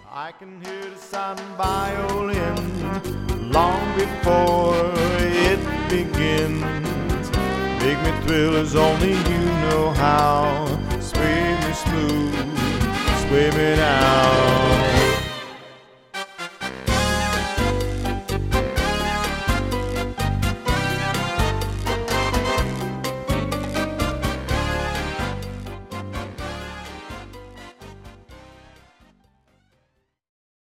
I can hear the sound of violin long before it begins. Make me thrill as only you know how. Sway me smooth, sway me now.